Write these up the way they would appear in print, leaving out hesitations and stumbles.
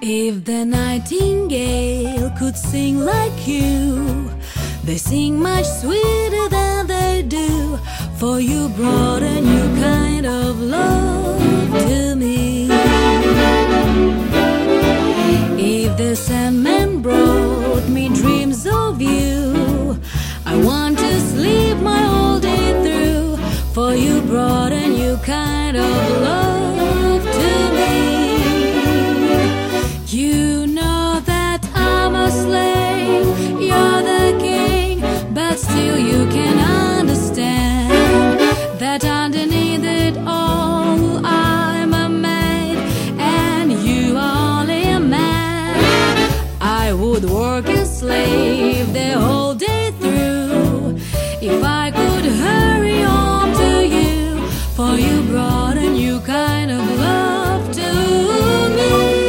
If the nightingale could sing like you, they sing much sweeter than they do, for you brought a new kind of love to me. If the Sandman brought me dreams of you, I want to sleep my whole day through, for you brought a new kind of love to me. You know that I'm a slave, you're the king, but still you can understand that underneath it all I'm a maid and you are only a man. I would work as slave the whole day through if I could hurry home to you, for you brought a new kind of love to me.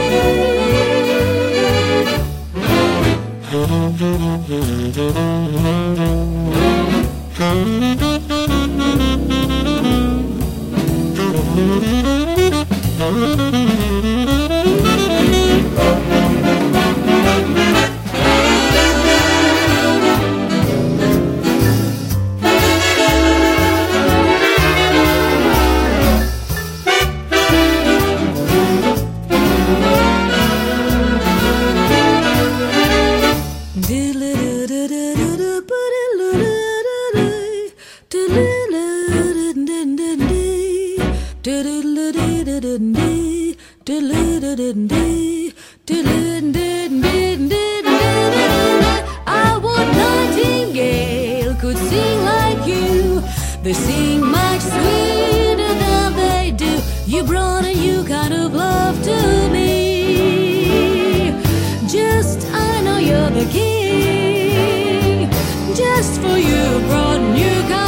I would nightingale could sing like you, they sing much sweeter than they do. You brought a new kind of love to me. Just I know you're the king, just for you brought a new kind